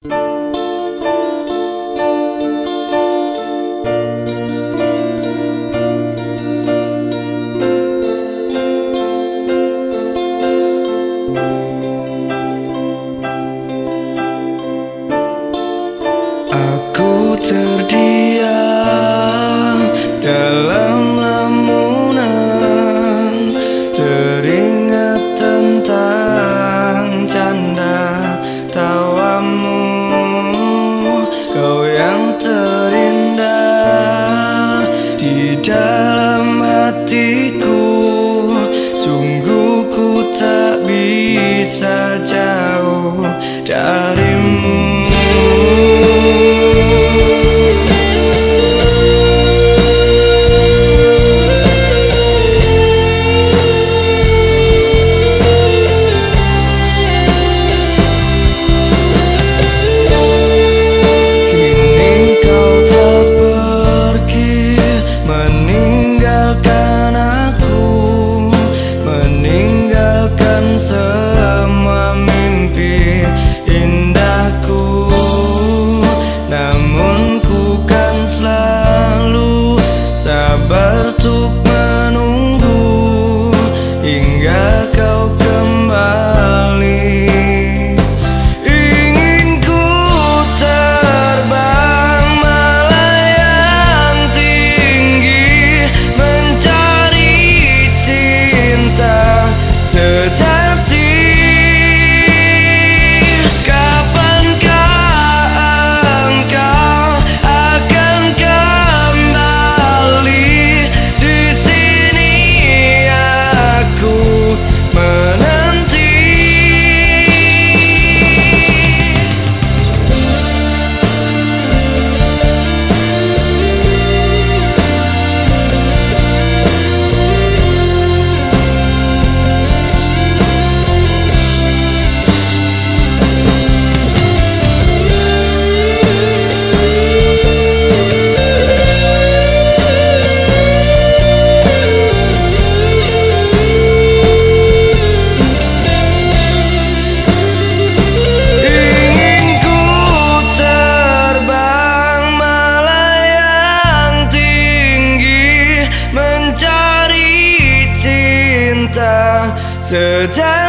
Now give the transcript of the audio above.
Aku terdiam dalam lamunan, teringat tentang canda tawamu. Kau yang terindah di dalam hatiku, sungguh ku tak bisa jauh darimu. Semua mimpi indahku, namun ku kan selalu sabar untuk menunggu hingga kau kembali. Ingin ku terbang melayang tinggi, mencari cinta sejati. Sejak